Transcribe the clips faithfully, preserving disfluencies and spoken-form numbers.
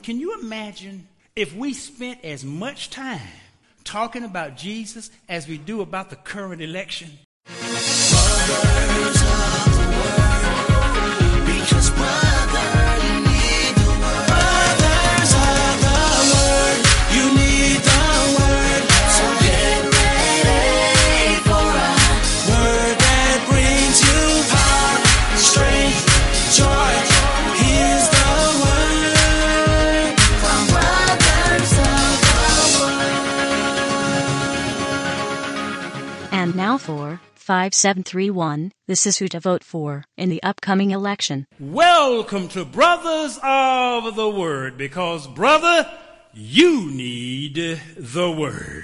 Can you imagine if we spent as much time talking about Jesus as we do about the current election? Brothers of the word, because brother, you need the word. Brothers of the word, you need the word. So get ready for a word that brings you power, strength, joy. Here's the word from Brothers of the word. And now for five seven three one, this is who to vote for in the upcoming election. Welcome to Brothers of the Word, because, brother, you need the Word.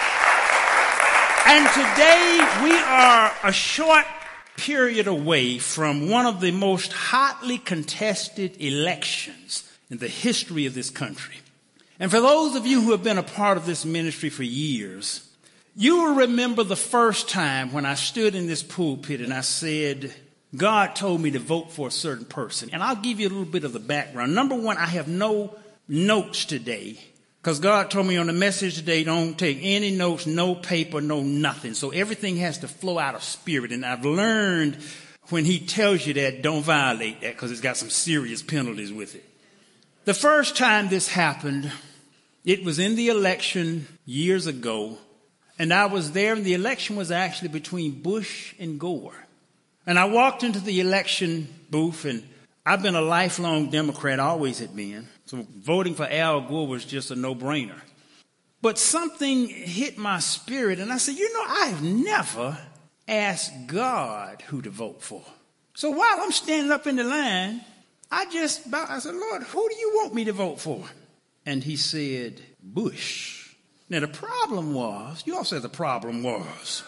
And today we are a short period away from one of the most hotly contested elections in the history of this country. And for those of you who have been a part of this ministry for years, you will remember the first time when I stood in this pulpit and I said, God told me to vote for a certain person. And I'll give you a little bit of the background. Number one, I have no notes today because God told me on the message today, don't take any notes, no paper, no nothing. So everything has to flow out of spirit. And I've learned when he tells you that, don't violate that because it's got some serious penalties with it. The first time this happened, it was in the election years ago. And I was there, and the election was actually between Bush and Gore. And I walked into the election booth, and I've been a lifelong Democrat, always had been. So voting for Al Gore was just a no-brainer. But something hit my spirit, and I said, you know, I've never asked God who to vote for. So while I'm standing up in the line, I just, I said, Lord, who do you want me to vote for? And he said, Bush. Now, the problem was, you all said the problem was,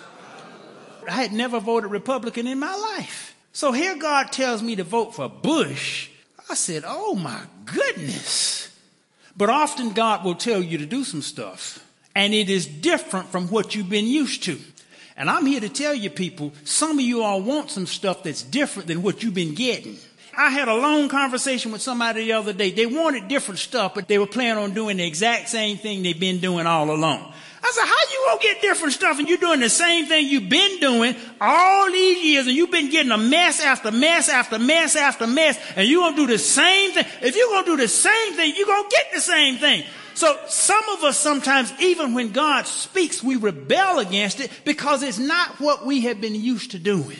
I had never voted Republican in my life. So here God tells me to vote for Bush. I said, oh, my goodness. But often God will tell you to do some stuff, and it is different from what you've been used to. And I'm here to tell you people, some of you all want some stuff that's different than what you've been getting. I had a long conversation with somebody the other day. They wanted different stuff, but they were planning on doing the exact same thing they've been doing all along. I said, how you gonna get different stuff and you're doing the same thing you've been doing all these years, and you've been getting a mess after mess after mess after mess, and you're gonna do the same thing? If you're gonna do the same thing, you're gonna get the same thing. So some of us sometimes, even when God speaks, we rebel against it because it's not what we have been used to doing.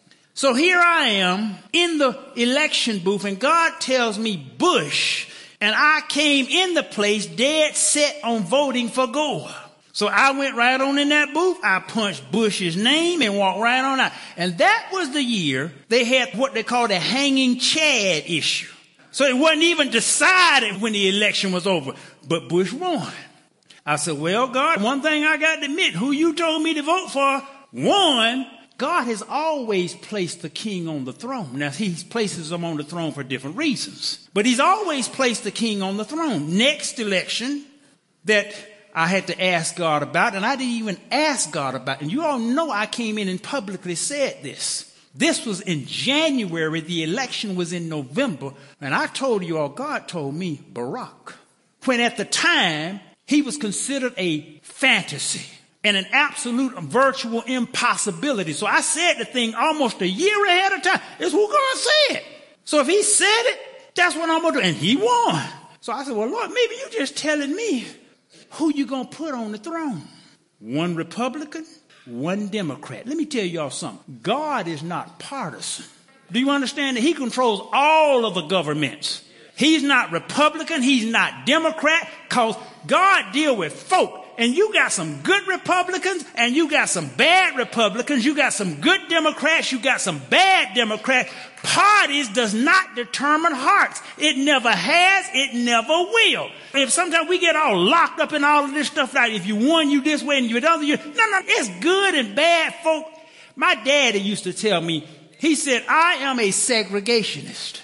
So here I am in the election booth, and God tells me Bush, and I came in the place dead set on voting for Gore. So I went right on in that booth. I punched Bush's name and walked right on out. And that was the year they had what they call the hanging Chad issue. So it wasn't even decided when the election was over, but Bush won. I said, well, God, one thing I got to admit, who you told me to vote for won. God has always placed the king on the throne. Now, he places him on the throne for different reasons, but he's always placed the king on the throne. Next election that I had to ask God about, and I didn't even ask God about, and you all know I came in and publicly said this. This was in January. The election was in November, and I told you all, God told me Barack, when at the time he was considered a fantasy and an absolute virtual impossibility. So I said the thing almost a year ahead of time. It's what God said. So if he said it, that's what I'm going to do. And he won. So I said, well, Lord, maybe you're just telling me who you going to put on the throne. One Republican, one Democrat. Let me tell y'all something. God is not partisan. Do you understand that he controls all of the governments? He's not Republican. He's not Democrat, because God deal with folk. And you got some good Republicans and you got some bad Republicans. You got some good Democrats. You got some bad Democrats. Parties does not determine hearts. It never has. It never will. If sometimes we get all locked up in all of this stuff, like if you won, you this way and you the other, you, no, no, it's good and bad folk. My daddy used to tell me, he said, I am a segregationist.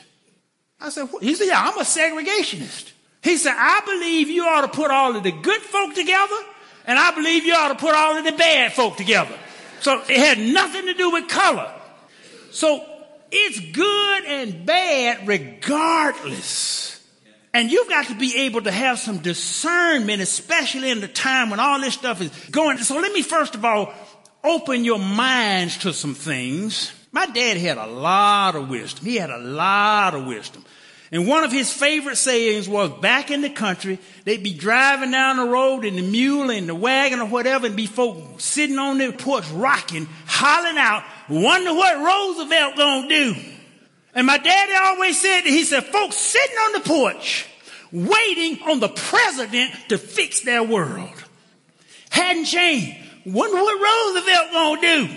I said, what? He said, yeah, I'm a segregationist. He said, I believe you ought to put all of the good folk together, and I believe you ought to put all of the bad folk together. So it had nothing to do with color. So it's good and bad regardless. And you've got to be able to have some discernment, especially in the time when all this stuff is going. So let me first of all open your minds to some things. My dad had a lot of wisdom. He had a lot of wisdom. And one of his favorite sayings was, back in the country, they'd be driving down the road in the mule and the wagon or whatever, and be folk sitting on their porch rocking, hollering out, wonder what Roosevelt gonna do. And my daddy always said that, he said, folks sitting on the porch, waiting on the president to fix their world. Hadn't changed. Wonder what Roosevelt gonna do.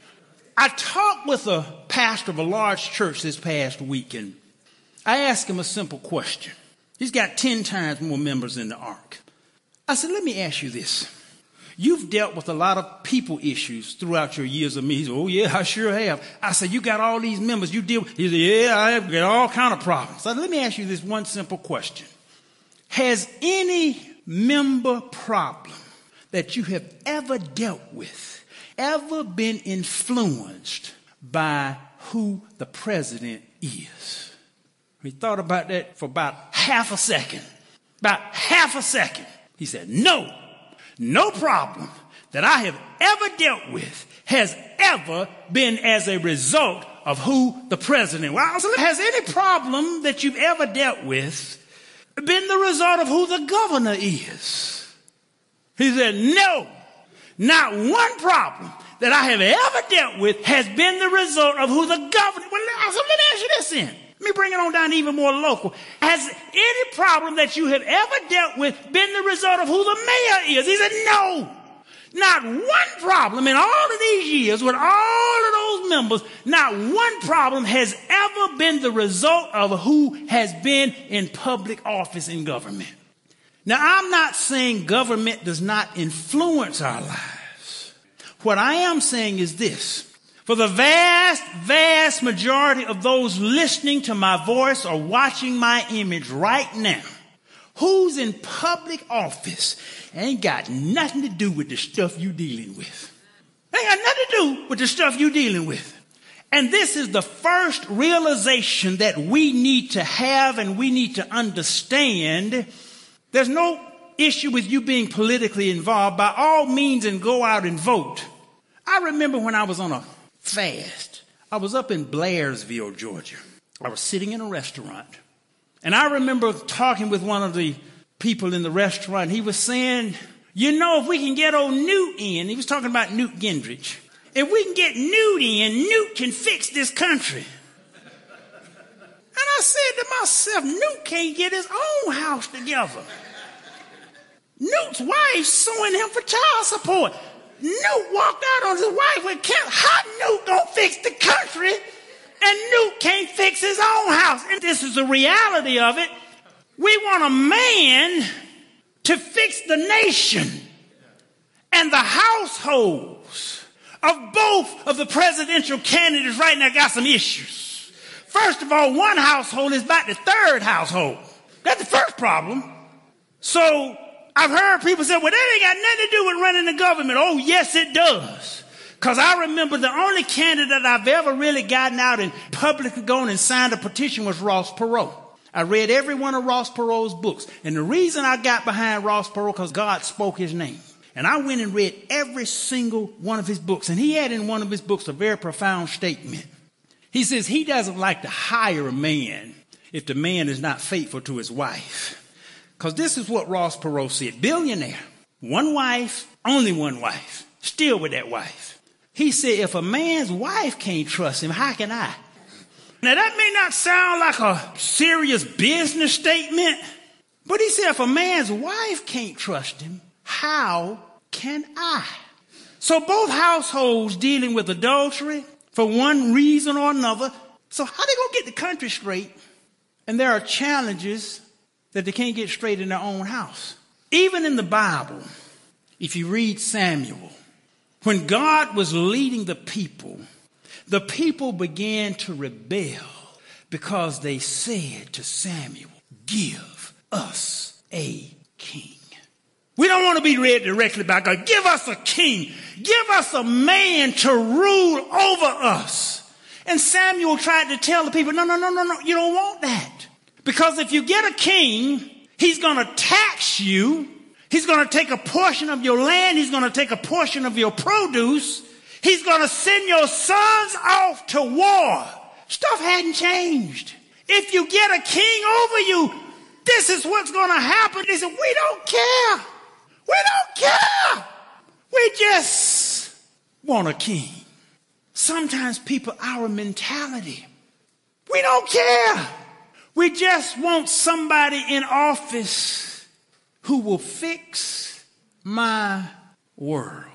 I talked with a pastor of a large church this past weekend. I asked him a simple question. He's got ten times more members in the Ark. I said, let me ask you this. You've dealt with a lot of people issues throughout your years of me. He said, oh, yeah, I sure have. I said, you got all these members you deal with. He said, yeah, I have got all kind of problems. So let me ask you this one simple question. Has any member problem that you have ever dealt with ever been influenced by who the president is? He thought about that for about half a second. About half a second. He said, no, no problem that I have ever dealt with has ever been as a result of who the president was. So has any problem that you've ever dealt with been the result of who the governor is? He said, no, not one problem that I have ever dealt with has been the result of who the governor. Well, so let me ask you this then. Let me bring it on down to even more local. Has any problem that you have ever dealt with been the result of who the mayor is? He said, no. Not one problem in all of these years with all of those members, not one problem has ever been the result of who has been in public office in government. Now, I'm not saying government does not influence our lives. What I am saying is this. For the vast, vast majority of those listening to my voice or watching my image right now, who's in public office ain't got nothing to do with the stuff you dealing with. Ain't got nothing to do with the stuff you dealing with. And this is the first realization that we need to have and we need to understand. There's no issue with you being politically involved. By all means, and go out and vote. I remember when I was on a fast. I was up in Blairsville, Georgia. I was sitting in a restaurant. And I remember talking with one of the people in the restaurant. He was saying, you know, if we can get old Newt in, he was talking about Newt Gingrich. If we can get Newt in, Newt can fix this country. And I said to myself, Newt can't get his own house together. Newt's wife suing him for child support. Newt walked out on his wife with cancer. How Newt gonna fix the country and Newt can't fix his own house? And this is the reality of it. We want a man to fix the nation and the households of both of the presidential candidates right now got some issues. First of all, one household is about the third household. That's the first problem. So I've heard people say, well, that ain't got nothing to do with running the government. Oh, yes, it does. Because I remember the only candidate I've ever really gotten out and publicly gone and signed a petition was Ross Perot. I read every one of Ross Perot's books. And the reason I got behind Ross Perot, because God spoke his name. And I went and read every single one of his books. And he had in one of his books a very profound statement. He says he doesn't like to hire a man if the man is not faithful to his wife. Because this is what Ross Perot said. Billionaire, one wife, only one wife, still with that wife. He said, if a man's wife can't trust him, how can I? Now, that may not sound like a serious business statement, but he said, if a man's wife can't trust him, how can I? So both households dealing with adultery for one reason or another. So how they gonna get the country straight? And there are challenges that they can't get straight in their own house. Even in the Bible, if you read Samuel, when God was leading the people, the people began to rebel because they said to Samuel, give us a king. We don't want to be read directly by God. Give us a king. Give us a man to rule over us. And Samuel tried to tell the people, no, no, no, no, no, you don't want that. Because if you get a king, he's going to tax you. He's going to take a portion of your land. He's going to take a portion of your produce. He's going to send your sons off to war. Stuff hadn't changed. If you get a king over you, this is what's going to happen. They said, we don't care. We don't care. We just want a king. Sometimes people, our mentality, we don't care. We just want somebody in office who will fix my world.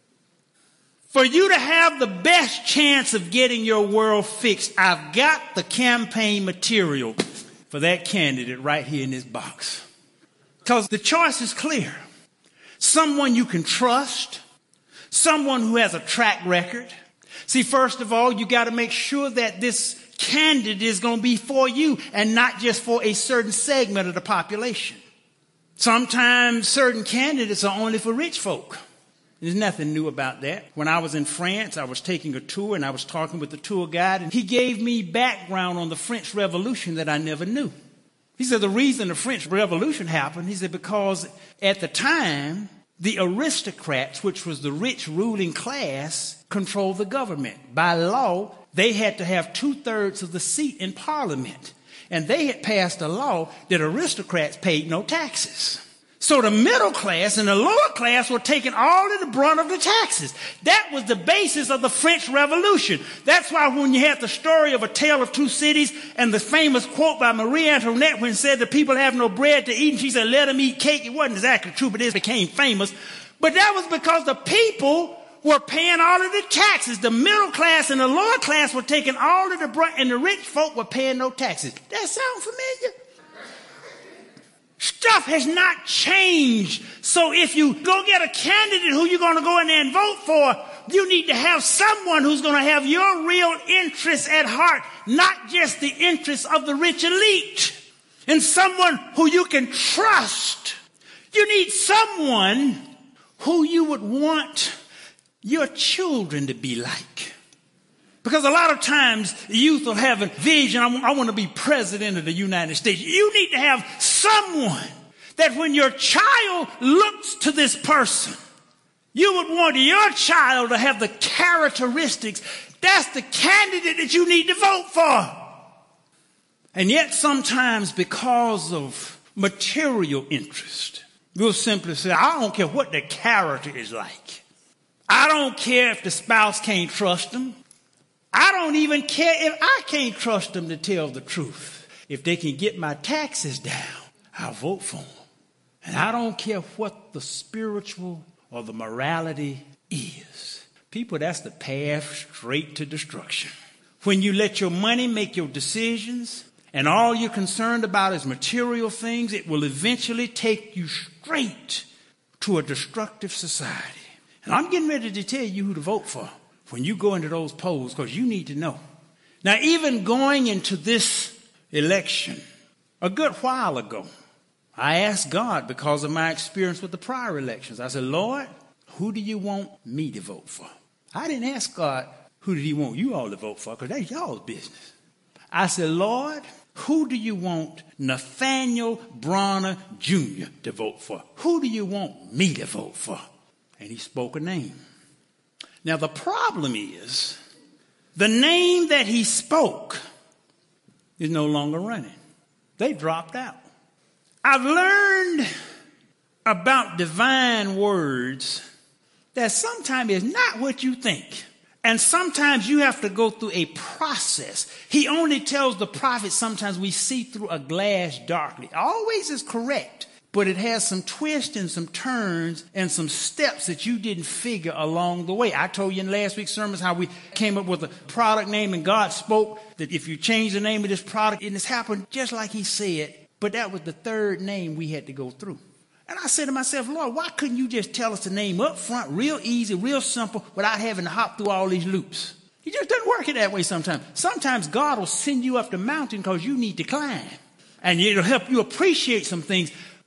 For you to have the best chance of getting your world fixed, I've got the campaign material for that candidate right here in this box. Because the choice is clear. Someone you can trust, someone who has a track record. See, first of all, you got to make sure that this candidate is going to be for you and not just for a certain segment of the population. Sometimes certain candidates are only for rich folk. There's nothing new about that. When I was in France, I was taking a tour and I was talking with the tour guide, and he gave me background on the French Revolution that I never knew. He said the reason the French Revolution happened, he said, because at the time, the aristocrats, which was the rich ruling class, controlled the government. By law, they had to have two-thirds of the seat in Parliament. And they had passed a law that aristocrats paid no taxes. So the middle class and the lower class were taking all of the brunt of the taxes. That was the basis of the French Revolution. That's why when you had the story of A Tale of Two Cities and the famous quote by Marie Antoinette when it said the people have no bread to eat, and she said, let them eat cake. It wasn't exactly true, but it became famous. But that was because the people were paying all of the taxes. The middle class and the lower class were taking all of the brunt, and the rich folk were paying no taxes. That sound familiar? Stuff has not changed. So if you go get a candidate who you're going to go in there and vote for, you need to have someone who's going to have your real interests at heart, not just the interests of the rich elite, and someone who you can trust. You need someone who you would want your children to be like. Because a lot of times youth will have a vision, I want, I want to be president of the United States. You need to have someone that when your child looks to this person, you would want your child to have the characteristics. That's the candidate that you need to vote for. And yet sometimes because of material interest, we'll simply say, I don't care what their character is like. I don't care if the spouse can't trust them. I don't even care if I can't trust them to tell the truth. If they can get my taxes down, I'll vote for them. And I don't care what the spiritual or the morality is. People, that's the path straight to destruction. When you let your money make your decisions and all you're concerned about is material things, it will eventually take you straight to a destructive society. And I'm getting ready to tell you who to vote for when you go into those polls, because you need to know. Now, even going into this election, a good while ago, I asked God, because of my experience with the prior elections, I said, Lord, who do you want me to vote for? I didn't ask God, who did he want you all to vote for, because that's y'all's business. I said, Lord, who do you want Nathaniel Bronner Junior to vote for? Who do you want me to vote for? And he spoke a name. Now, the problem is, the name that he spoke is no longer running. They dropped out. I've learned about divine words that sometimes is not what you think. And sometimes you have to go through a process. He only tells the prophet sometimes we see through a glass darkly. Always is correct. But it has some twists and some turns and some steps that you didn't figure along the way. I told you in last week's sermons how we came up with a product name, and God spoke that if you change the name of this product, and it's happened just like he said. But that was the third name we had to go through. And I said to myself, Lord, why couldn't you just tell us the name up front, real easy, real simple, without having to hop through all these loops? He just doesn't work it that way sometimes. Sometimes God will send you up the mountain because you need to climb. And it'll help you appreciate some things.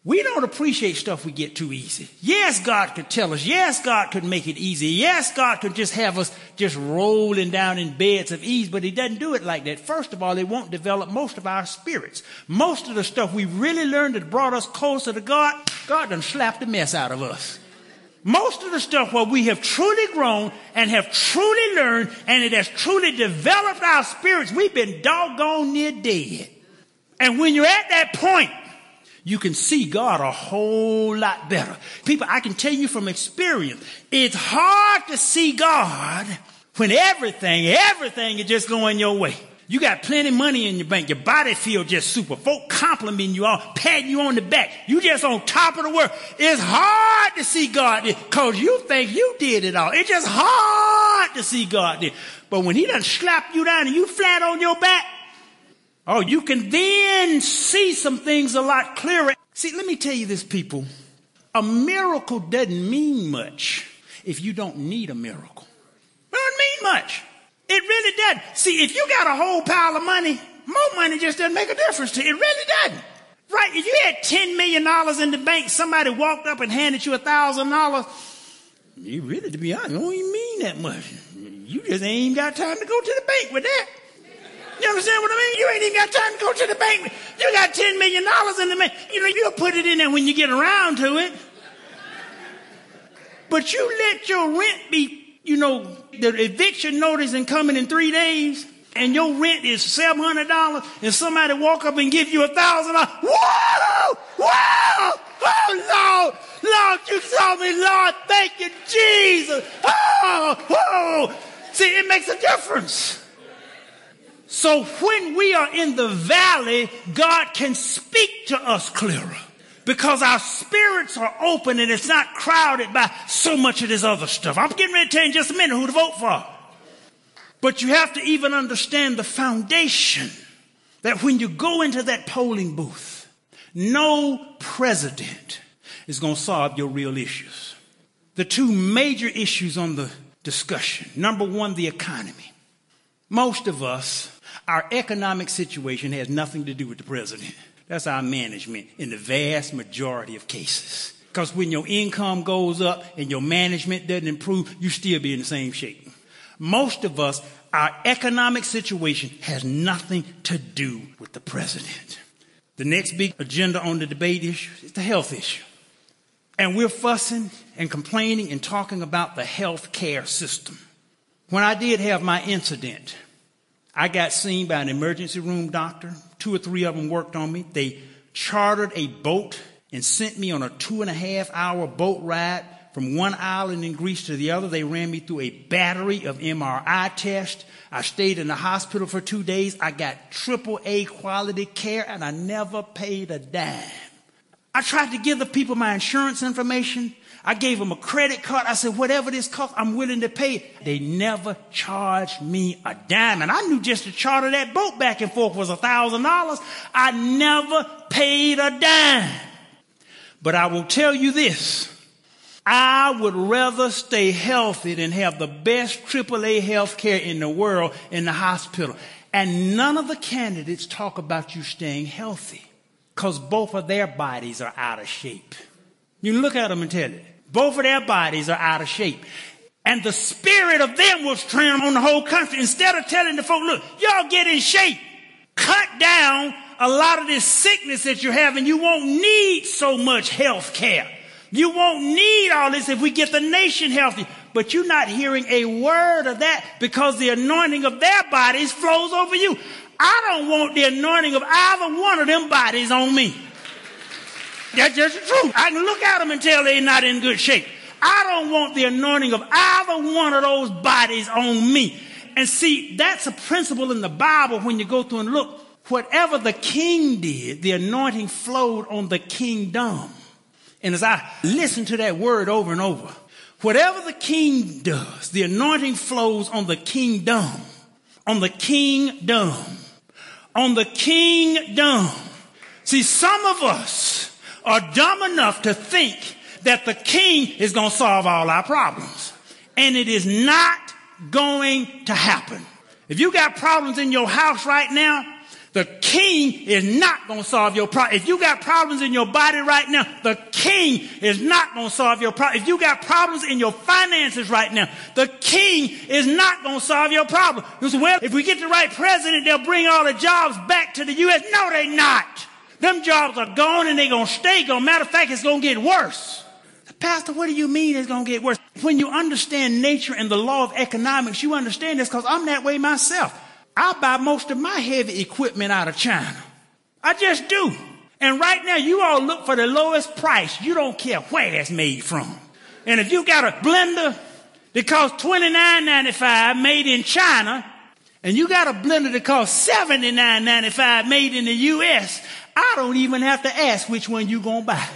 We don't appreciate stuff we get too easy. Yes, God could tell us. Yes, God could make it easy. Yes, God could just have us just rolling down in beds of ease, but he doesn't do it like that. First of all, it won't develop most of our spirits. Most of the stuff we really learned that brought us closer to God, God done slapped the mess out of us. Most of the stuff where we have truly grown and have truly learned and it has truly developed our spirits, we've been doggone near dead. And when you're at that point, you can see God a whole lot better. People, I can tell you from experience, it's hard to see God when everything, everything is just going your way. You got plenty of money in your bank. Your body feels just super. Folk complimenting you all, patting you on the back. You just on top of the world. It's hard to see God because you think you did it all. It's just hard to see God there. But when he done slap you down and you flat on your back, oh, you can then see some things a lot clearer. See, let me tell you this, people. A miracle doesn't mean much if you don't need a miracle. It doesn't mean much. It really doesn't. See, if you got a whole pile of money, more money just doesn't make a difference to you. It really doesn't. Right? If you had ten million dollars in the bank, somebody walked up and handed you one thousand dollars, you really, to be honest, you don't even mean that much. You just ain't even got time to go to the bank with that. You understand what I mean? You ain't even got time to go to the bank. You got ten million dollars in the bank. You know, you'll put it in there when you get around to it. But you let your rent be, you know, the eviction notice and coming in three days, and your rent is seven hundred dollars, and somebody walk up and give you one thousand dollars. Whoa! Whoa! Oh, Lord! Lord, you saw me, Lord. Thank you, Jesus. Oh! Whoa! See, it makes a difference. So when we are in the valley, God can speak to us clearer because our spirits are open and it's not crowded by so much of this other stuff. I'm getting ready to tell you in just a minute who to vote for. But you have to even understand the foundation that when you go into that polling booth, no president is going to solve your real issues. The two major issues on the discussion. Number one, the economy. Most of us, our economic situation has nothing to do with the president. That's our management in the vast majority of cases. Because when your income goes up and your management doesn't improve, you still be in the same shape. Most of us, our economic situation has nothing to do with the president. The next big agenda on the debate issue is the health issue. And we're fussing and complaining and talking about the health care system. When I did have my incident, I got seen by an emergency room doctor. Two or three of them worked on me. They chartered a boat and sent me on a two and a half hour boat ride from one island in Greece to the other. They ran me through a battery of M R I tests. I stayed in the hospital for two days. I got triple A quality care and I never paid a dime. I tried to give the people my insurance information. I gave them a credit card. I said, whatever this costs, I'm willing to pay it. They never charged me a dime. And I knew just to charter that boat back and forth was a thousand dollars. I never paid a dime. But I will tell you this. I would rather stay healthy than have the best triple A health care in the world in the hospital. And none of the candidates talk about you staying healthy because both of their bodies are out of shape. You can look at them and tell it. Both of their bodies are out of shape. And the spirit of them was trampled on the whole country. Instead of telling the folk, look, y'all get in shape. Cut down a lot of this sickness that you're having. You won't need so much health care. You won't need all this if we get the nation healthy. But you're not hearing a word of that because the anointing of their bodies flows over you. I don't want the anointing of either one of them bodies on me. That's just the truth. I can look at them and tell they're not in good shape. I don't want the anointing of either one of those bodies on me. And see, that's a principle in the Bible when you go through and look. Whatever the king did, the anointing flowed on the kingdom. And as I listen to that word over and over, whatever the king does, the anointing flows on the kingdom. On the kingdom. On the kingdom. See, some of us are dumb enough to think that the king is going to solve all our problems. And it is not going to happen. If you got problems in your house right now, The king is not going to solve your problem. If you got problems in your body right now, the king is not going to solve your problem. If you got problems in your finances right now, the king is not going to solve your problem. You say, well, if we get the right president, they'll bring all the jobs back to the U S No, they're not. Them jobs are gone and they're going to stay gone. Matter of fact, it's going to get worse. Pastor, what do you mean it's going to get worse? When you understand nature and the law of economics, you understand this because I'm that way myself. I buy most of my heavy equipment out of China. I just do. And right now, you all look for the lowest price. You don't care where that's made from. And if you got a blender that costs twenty-nine ninety-five made in China, and you got a blender that costs seventy-nine ninety-five made in the U S, I don't even have to ask which one you gonna buy.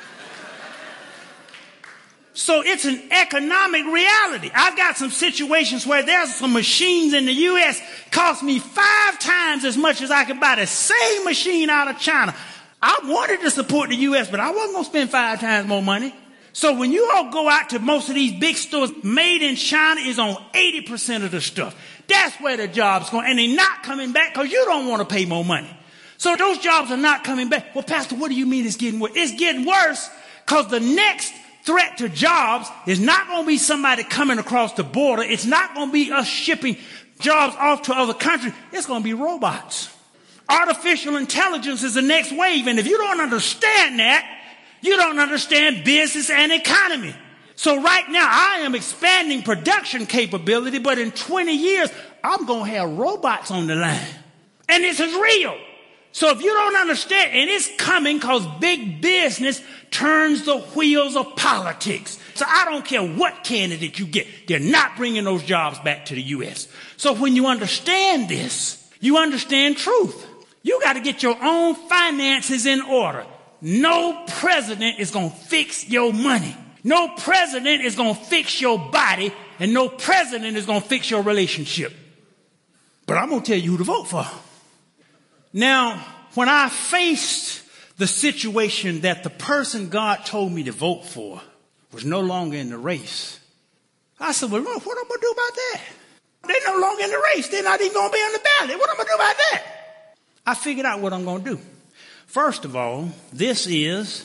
So it's an economic reality. I've got some situations where there's some machines in the U S cost me five times as much as I could buy the same machine out of China. I wanted to support the U S, but I wasn't going to spend five times more money. So when you all go out to most of these big stores, made in China is on eighty percent of the stuff. That's where the jobs going. And they're not coming back because you don't want to pay more money. So those jobs are not coming back. Well, Pastor, what do you mean it's getting worse? It's getting worse because the next threat to jobs is not going to be somebody coming across the border. It's not going to be us shipping jobs off to other countries. It's going to be robots. Artificial intelligence is the next wave. And if you don't understand that, you don't understand business and economy. So right now, I am expanding production capability, but in twenty years, I'm going to have robots on the line. And this is real. So if you don't understand, and it's coming because big business turns the wheels of politics. So I don't care what candidate you get. They're not bringing those jobs back to the U S. So when you understand this, you understand truth. You got to get your own finances in order. No president is going to fix your money. No president is going to fix your body. And no president is going to fix your relationship. But I'm going to tell you who to vote for. Now, when I faced the situation that the person God told me to vote for was no longer in the race, I said, well, Lord, what am I going to do about that? They're no longer in the race. They're not even going to be on the ballot. What am I going to do about that? I figured out what I'm going to do. First of all, this is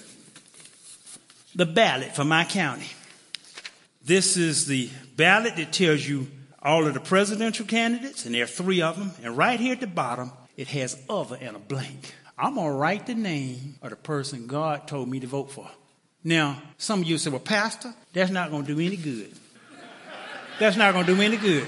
the ballot for my county. This is the ballot that tells you all of the presidential candidates, and there are three of them. And right here at the bottom, it has other and a blank. I'm going to write the name of the person God told me to vote for. Now, some of you say, well, Pastor, that's not going to do any good. That's not going to do any good.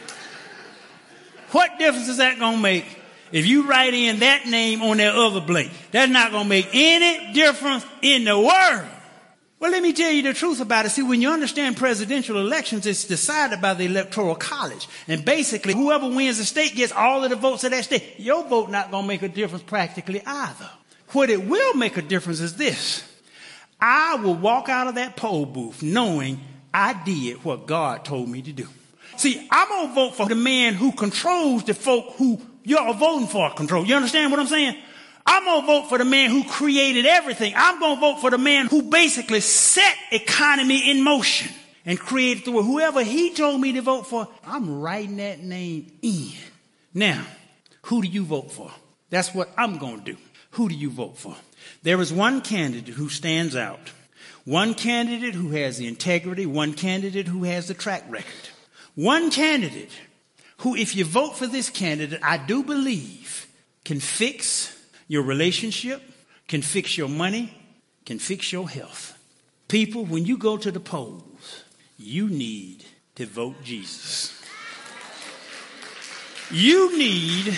What difference is that going to make if you write in that name on that other blank? That's not going to make any difference in the world. Well, let me tell you the truth about it. See, when you understand presidential elections, it's decided by the Electoral College. And basically, whoever wins the state gets all of the votes of that state. Your vote not going to make a difference practically either. What it will make a difference is this. I will walk out of that poll booth knowing I did what God told me to do. See, I'm going to vote for the man who controls the folk who you're voting for control. You understand what I'm saying? I'm going to vote for the man who created everything. I'm going to vote for the man who basically set economy in motion and created through whoever he told me to vote for. I'm writing that name in. Now, who do you vote for? That's what I'm going to do. Who do you vote for? There is one candidate who stands out. One candidate who has the integrity. One candidate who has the track record. One candidate who, if you vote for this candidate, I do believe can fix your relationship, can fix your money, can fix your health. People, when you go to the polls, you need to vote Jesus. You need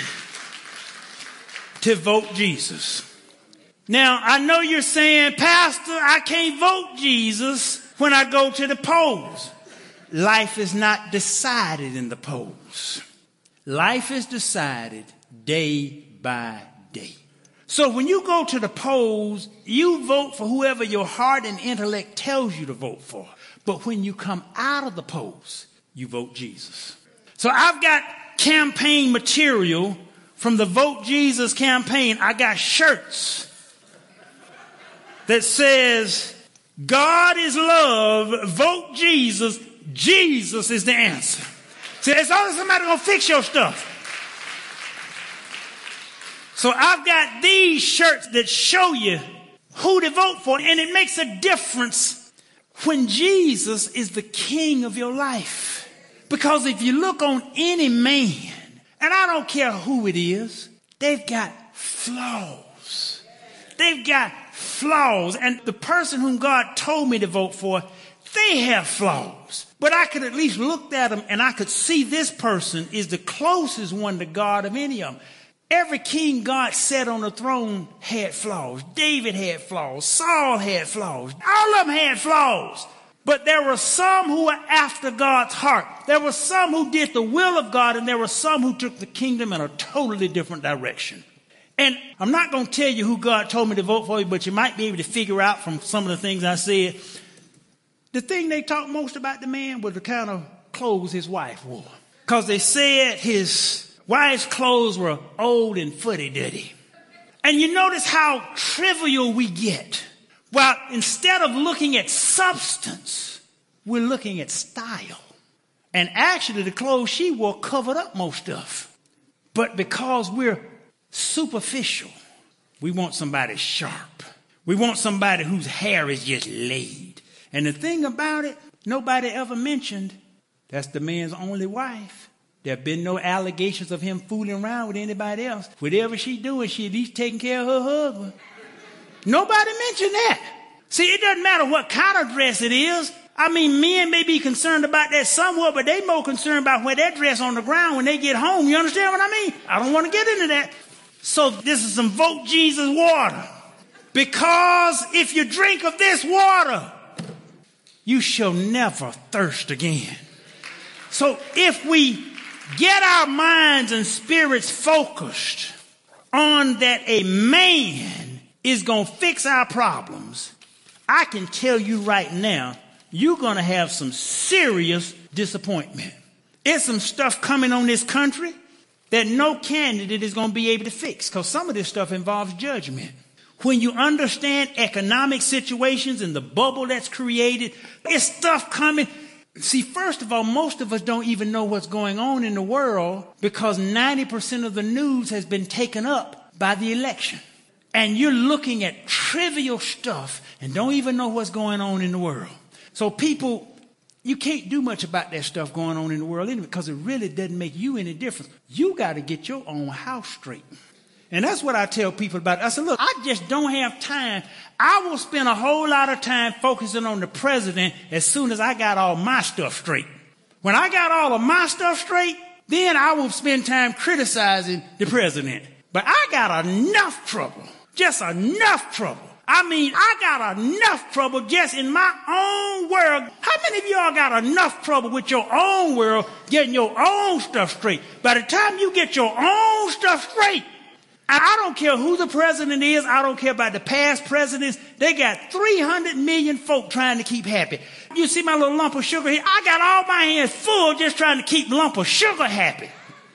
to vote Jesus. Now, I know you're saying, Pastor, I can't vote Jesus when I go to the polls. Life is not decided in the polls. Life is decided day by day. So when you go to the polls, you vote for whoever your heart and intellect tells you to vote for. But when you come out of the polls, you vote Jesus. So I've got campaign material from the Vote Jesus campaign. I got shirts that says, God is love, vote Jesus, Jesus is the answer. See, it's only somebody gonna fix your stuff. So I've got these shirts that show you who to vote for, and it makes a difference when Jesus is the king of your life. Because if you look on any man, and I don't care who it is, they've got flaws. They've got flaws. And the person whom God told me to vote for, they have flaws. But I could at least look at them and I could see this person is the closest one to God of any of them. Every king God set on the throne had flaws. David had flaws. Saul had flaws. All of them had flaws. But there were some who were after God's heart. There were some who did the will of God, and there were some who took the kingdom in a totally different direction. And I'm not going to tell you who God told me to vote for, but you might be able to figure out from some of the things I said. The thing they talked most about the man was the kind of clothes his wife wore. Because they said his wife's clothes were old and footy-dutty. And you notice how trivial we get. Well, instead of looking at substance, we're looking at style. And actually, the clothes she wore covered up most stuff. But because we're superficial, we want somebody sharp. We want somebody whose hair is just laid. And the thing about it, nobody ever mentioned, that's the man's only wife. There have been no allegations of him fooling around with anybody else. Whatever she's doing, she at least taking care of her husband. Nobody mentioned that. See, it doesn't matter what kind of dress it is. I mean, men may be concerned about that somewhat, but they're more concerned about where that dress on the ground when they get home. You understand what I mean? I don't want to get into that. So this is some Vote Jesus water. Because if you drink of this water, you shall never thirst again. So if we get our minds and spirits focused on that a man is going to fix our problems, I can tell you right now, you're going to have some serious disappointment. There's some stuff coming on this country that no candidate is going to be able to fix, because some of this stuff involves judgment. When you understand economic situations and the bubble that's created, there's stuff coming. See, first of all, most of us don't even know what's going on in the world because ninety percent of the news has been taken up by the election. And you're looking at trivial stuff and don't even know what's going on in the world. So people, you can't do much about that stuff going on in the world anyway because it really doesn't make you any difference. You got to get your own house straight. And that's what I tell people about it. I said, look, I just don't have time. I will spend a whole lot of time focusing on the president as soon as I got all my stuff straight. When I got all of my stuff straight, then I will spend time criticizing the president. But I got enough trouble, just enough trouble. I mean, I got enough trouble just in my own world. How many of y'all got enough trouble with your own world getting your own stuff straight? By the time you get your own stuff straight, I don't care who the president is. I don't care about the past presidents. They got three hundred million folk trying to keep happy. You see my little lump of sugar here? I got all my hands full just trying to keep lump of sugar happy.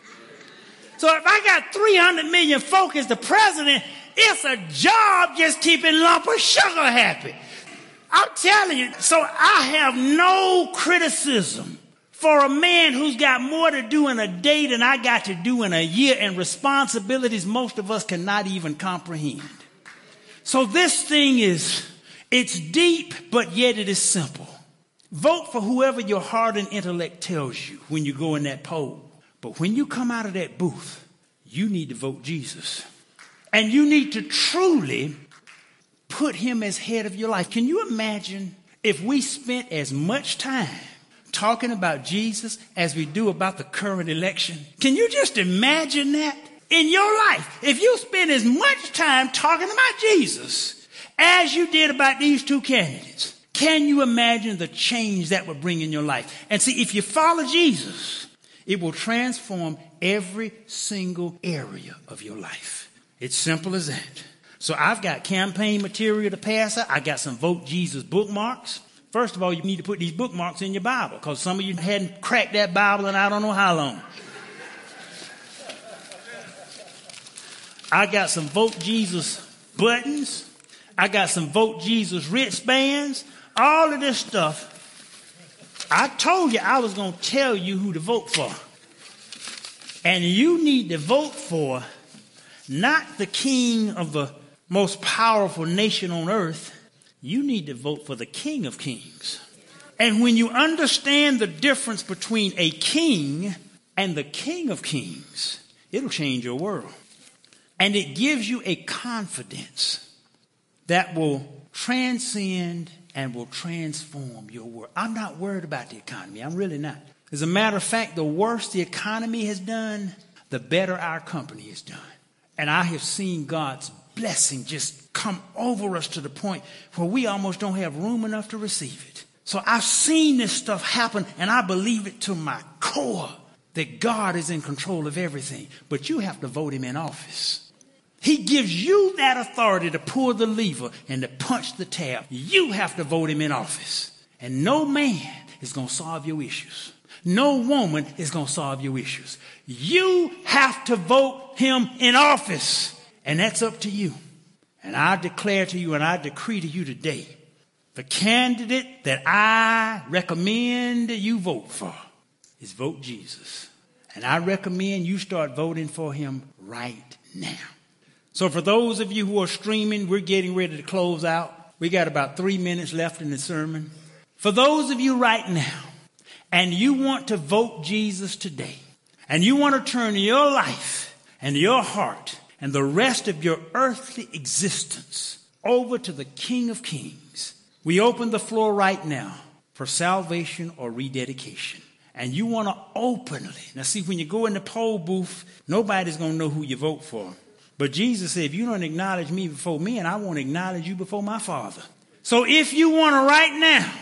So if I got three hundred million folk as the president, it's a job just keeping lump of sugar happy. I'm telling you. So I have no criticism for a man who's got more to do in a day than I got to do in a year, and responsibilities most of us cannot even comprehend. So this thing is, it's deep, but yet it is simple. Vote for whoever your heart and intellect tells you when you go in that poll. But when you come out of that booth, you need to vote Jesus. And you need to truly put him as head of your life. Can you imagine if we spent as much time talking about Jesus as we do about the current election? Can you just imagine that? In your life, if you spend as much time talking about Jesus as you did about these two candidates, can you imagine the change that would bring in your life? And see, if you follow Jesus, it will transform every single area of your life. It's simple as that. So I've got campaign material to pass out. I got some Vote Jesus bookmarks. First of all, you need to put these bookmarks in your Bible because some of you hadn't cracked that Bible in I don't know how long. I got some Vote Jesus buttons. I got some Vote Jesus wristbands. All of this stuff. I told you I was going to tell you who to vote for. And you need to vote for not the king of the most powerful nation on earth. You need to vote for the King of Kings. And when you understand the difference between a king and the King of Kings, it'll change your world. And it gives you a confidence that will transcend and will transform your world. I'm not worried about the economy. I'm really not. As a matter of fact, the worse the economy has done, the better our company has done. And I have seen God's blessing just come over us to the point where we almost don't have room enough to receive it. So I've seen this stuff happen, and I believe it to my core that God is in control of everything. But you have to vote him in office. He gives you that authority to pull the lever and to punch the tab. You have to vote him in office. And no man is going to solve your issues. No woman is going to solve your issues. You have to vote him in office. And that's up to you. And I declare to you and I decree to you today, the candidate that I recommend you vote for is vote Jesus. And I recommend you start voting for him right now. So for those of you who are streaming, we're getting ready to close out. We got about three minutes left in the sermon. For those of you right now, and you want to vote Jesus today, and you want to turn your life and your heart and the rest of your earthly existence over to the King of Kings, we open the floor right now for salvation or rededication. And you want to openly, now see, when you go in the poll booth, nobody's going to know who you vote for. But Jesus said, if you don't acknowledge me before me, and I won't acknowledge you before my Father. So if you want to right now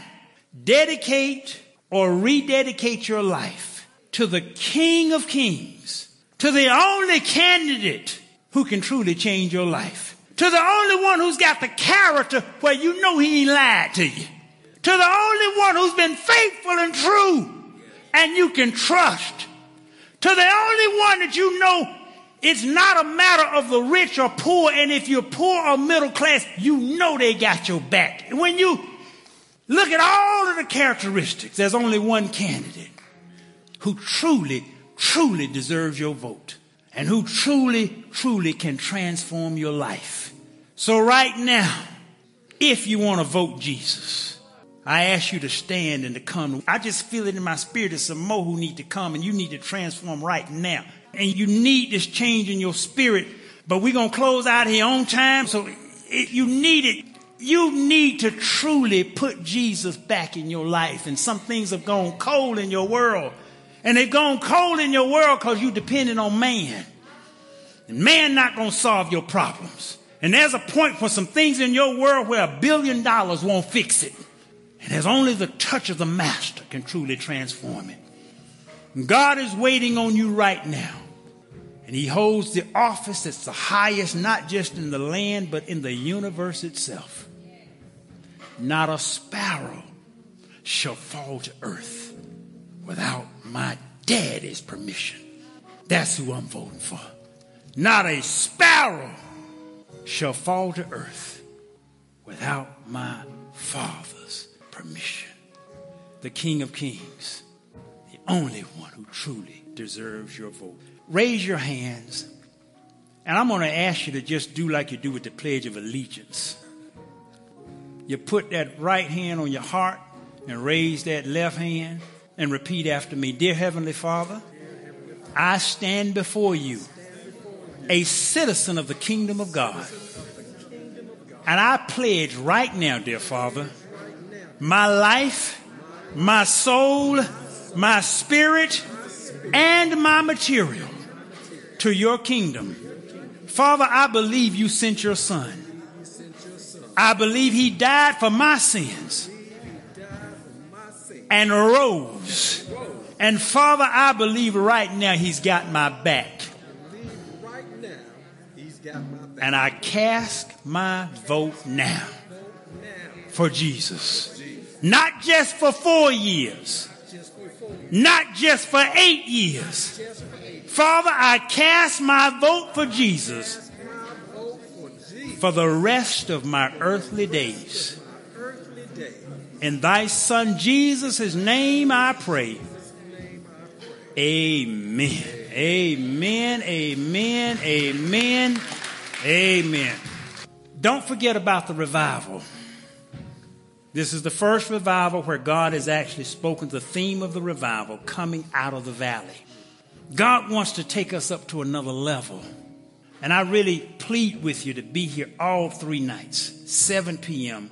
dedicate or rededicate your life to the King of Kings, to the only candidate who can truly change your life, to the only one who's got the character where you know he ain't lied to you, to the only one who's been faithful and true and you can trust, to the only one that you know it's not a matter of the rich or poor, and if you're poor or middle class, you know they got your back. When you look at all of the characteristics, there's only one candidate who truly, truly deserves your vote and who truly, truly can transform your life. So right now, if you want to vote Jesus, I ask you to stand and to come. I just feel it in my spirit. There's some more who need to come, and you need to transform right now. And you need this change in your spirit. But we're going to close out here on time, so it, you need it. You need to truly put Jesus back in your life. And some things have gone cold in your world. And they've gone cold in your world because you're dependent on man. And man not going to solve your problems. And there's a point for some things in your world where a billion dollars won't fix it. And there's only the touch of the master can truly transform it. And God is waiting on you right now. And he holds the office that's the highest, not just in the land, but in the universe itself. Not a sparrow shall fall to earth without my daddy's permission. That's who I'm voting for. Not a sparrow shall fall to earth without my Father's permission. The King of Kings, the only one who truly deserves your vote. Raise your hands, and I'm going to ask you to just do like you do with the Pledge of Allegiance. You put that right hand on your heart and raise that left hand and repeat after me. Dear Heavenly Father, I stand before you, a citizen of the kingdom of God. And I pledge right now, dear Father, my life, my soul, my spirit, and my material to your kingdom. Father, I believe you sent your son. I believe he died for my sins and rose. And Father, I believe right now he's got my back. And I cast my vote now for Jesus. Not just for four years. Not just for eight years. Father, I cast my vote for Jesus for the rest of my earthly days. In thy son Jesus' name I pray. Amen. Amen, amen, amen, amen. Don't forget about the revival. This is the first revival where God has actually spoken the theme of the revival, coming out of the valley. God wants to take us up to another level. And I really plead with you to be here all three nights, seven p.m.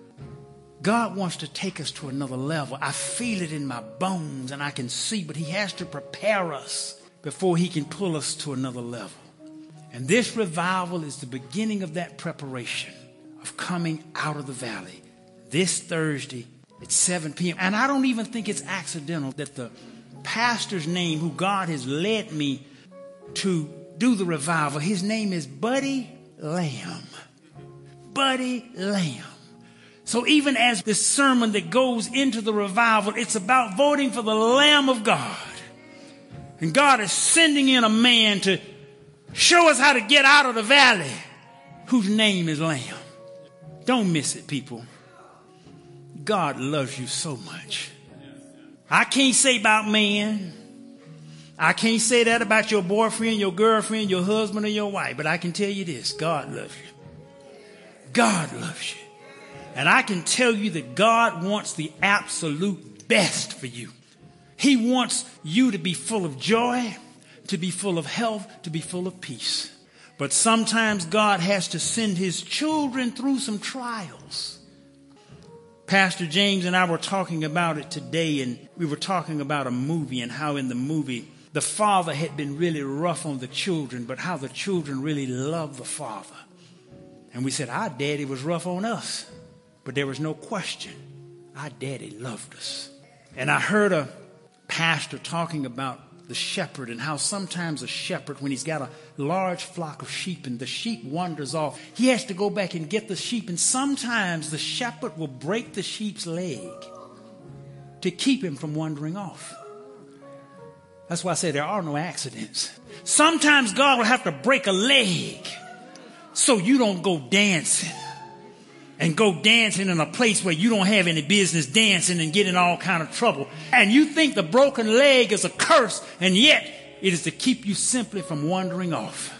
God wants to take us to another level. I feel it in my bones and I can see, but he has to prepare us before he can pull us to another level. And this revival is the beginning of that preparation of coming out of the valley this Thursday at seven p.m. And I don't even think it's accidental that the pastor's name, who God has led me to do the revival, his name is Buddy Lamb. Buddy Lamb. So even as this sermon that goes into the revival, it's about voting for the Lamb of God. And God is sending in a man to show us how to get out of the valley, whose name is Lamb. Don't miss it, people. God loves you so much. I can't say about man. I can't say that about your boyfriend, your girlfriend, your husband, or your wife. But I can tell you this. God loves you. God loves you. And I can tell you that God wants the absolute best for you. He wants you to be full of joy, to be full of health, to be full of peace. But sometimes God has to send his children through some trials. Pastor James and I were talking about it today, and we were talking about a movie and how in the movie the father had been really rough on the children, but how the children really loved the father. And we said, our daddy was rough on us, but there was no question. Our daddy loved us. And I heard a pastor talking about the shepherd and how sometimes a shepherd, when he's got a large flock of sheep and the sheep wanders off, he has to go back and get the sheep. And sometimes the shepherd will break the sheep's leg to keep him from wandering off. That's why I say there are no accidents. Sometimes God will have to break a leg so you don't go dancing and go dancing in a place where you don't have any business dancing and get in all kind of trouble. And you think the broken leg is a curse, and yet it is to keep you simply from wandering off.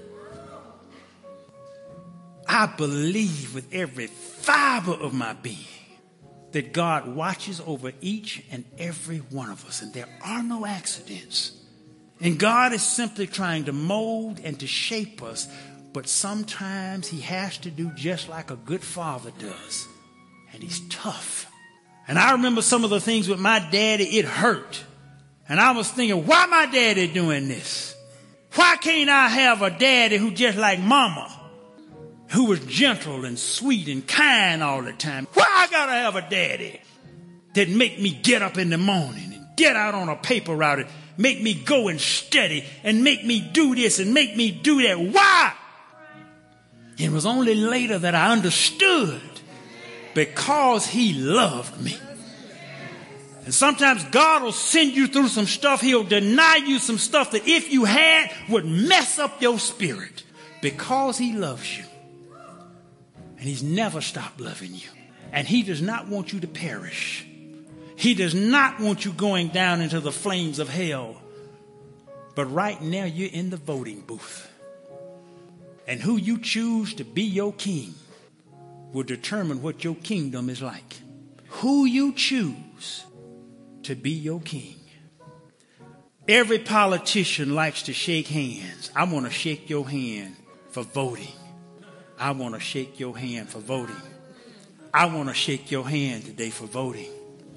I believe with every fiber of my being that God watches over each and every one of us, and there are no accidents. And God is simply trying to mold and to shape us, but sometimes he has to do just like a good father does, and he's tough. And I remember some of the things with my daddy, it hurt. And I was thinking, why my daddy doing this? Why can't I have a daddy who just like mama, who was gentle and sweet and kind all the time? Why I gotta have a daddy that make me get up in the morning and get out on a paper route and make me go and study and make me do this and make me do that? Why? It was only later that I understood, because he loved me. And sometimes God will send you through some stuff. He'll deny you some stuff that if you had would mess up your spirit, because he loves you. And he's never stopped loving you. And he does not want you to perish. He does not want you going down into the flames of hell. But right now you're in the voting booth. And who you choose to be your king will determine what your kingdom is like. Who you choose to be your king. Every politician likes to shake hands. I want to shake your hand for voting. I want to shake your hand for voting. I want to shake your hand today for voting.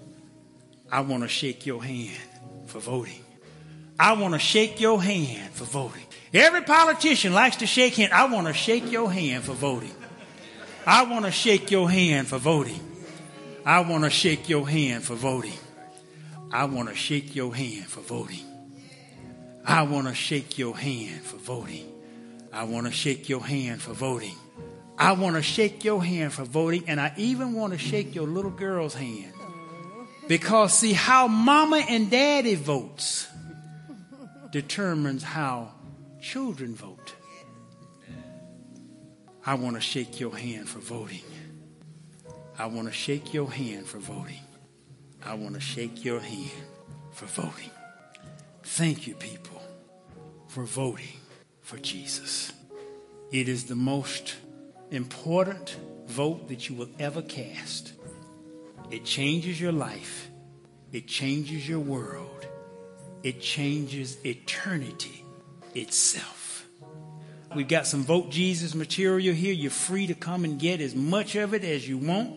I want to shake your hand for voting. I want to shake your hand for voting. Every politician likes to shake hands. I want to shake your hand for voting. I want to shake your hand for voting. I want to shake your hand for voting. I want to shake your hand for voting. I want to shake your hand for voting. I want to shake your hand for voting. I want to shake your hand for voting. And I even want to shake your little girl's hand. Because see, how mama and daddy votes determines how children vote. I want to shake your hand for voting. I want to shake your hand for voting. I want to shake your hand for voting. Thank you, people. for voting for Jesus. It is the most important vote that you will ever cast. It changes your life. It changes your world. It changes eternity itself. We've got some Vote Jesus material here. You're free to come and get as much of it as you want.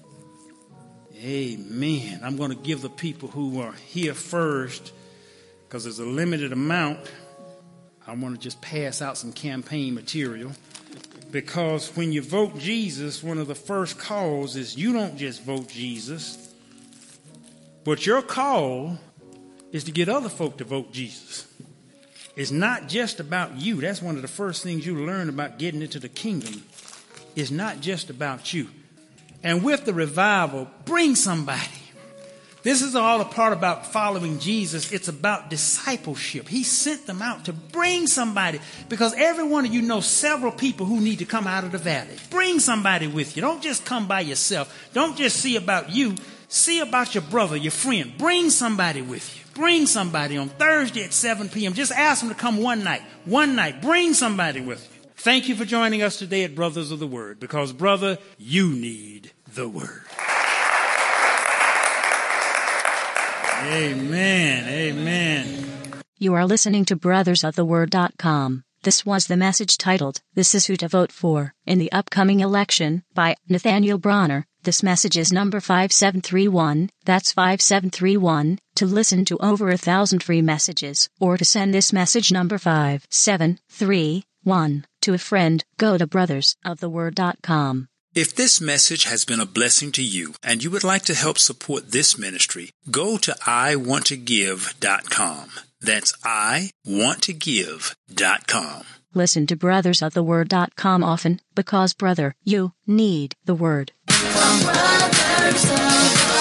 Amen. I'm going to give the people who are here first, because there's a limited amount, I want to just pass out some campaign material. Because when you vote Jesus, one of the first calls is you don't just vote Jesus, but your call is to get other folk to vote Jesus. It's not just about you. That's one of the first things you learn about getting into the kingdom. It's not just about you. And with the revival, bring somebody. This is all a part about following Jesus. It's about discipleship. He sent them out to bring somebody, because every one of you know several people who need to come out of the valley. Bring somebody with you. Don't just come by yourself. Don't just see about you. See about your brother, your friend. Bring somebody with you. Bring somebody on Thursday at seven p.m. Just ask them to come one night. One night. Bring somebody with you. Thank you for joining us today at Brothers of the Word, because, brother, you need the Word. Amen. Amen. You are listening to brothers of the word dot com. This was the message titled, "This is who to vote for in the upcoming election," by Nathaniel Bronner. This message is number five seven three one. That's five seven three one. To listen to over a thousand free messages, or to send this message number five seven three one to a friend, go to brothers of the word dot com. If this message has been a blessing to you and you would like to help support this ministry, go to I want to give dot com. That's I want to give dot com. Listen to brothers of the word dot com often, because, brother, you need the Word. From Brothers of